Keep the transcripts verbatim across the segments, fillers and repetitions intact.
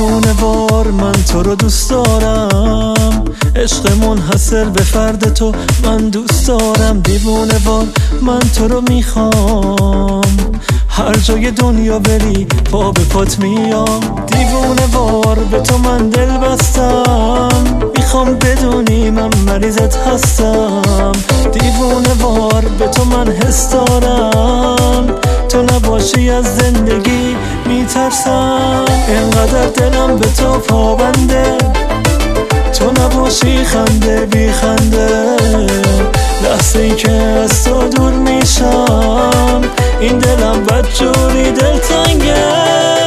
دیوونه وار من تو رو دوست دارم، عشق منحصر به فرد تو من دوست دارم. دیوونه وار من تو رو میخوام، هر جای دنیا بری پا به پات میام. دیوونه وار به تو من دل بستم، میخوام بدونی من مریضت هستم. دیوونه وار به تو من حس دارم، تو نباشی از زندگی میترسم. اینقدر دلم به تو پابنده، تو نباشی خنده بی خنده. لحظه ای که از تو دور میشم، این دلم بدجوری دلتنگه.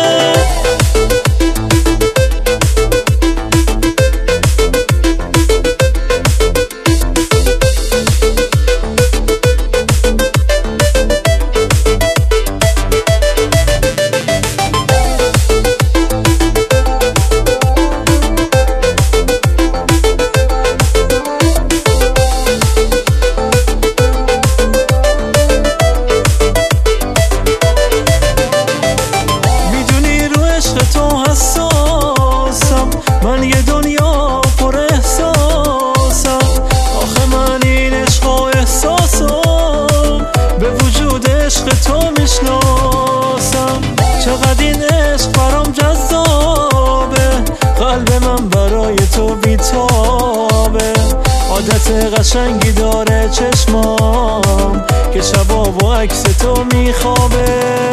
من یه دنیا پر احساسم، آخه من این عشق و احساسم به وجود عشق تو میشناسم. چقدر این عشق برام جذابه، قلب من برای تو بیتابه. عادت قشنگی داره چشمام که شبا با عکس تو میخوابه.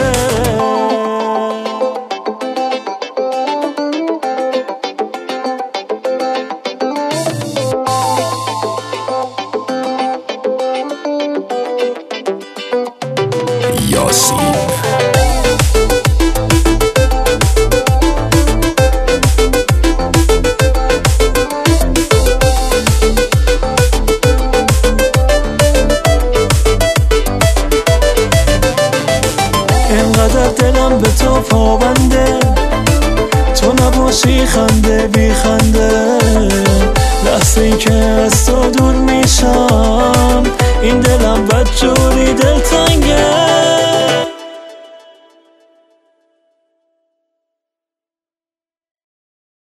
یاسین اینقدر دلم به تو پابنده، تو نباشی خنده بی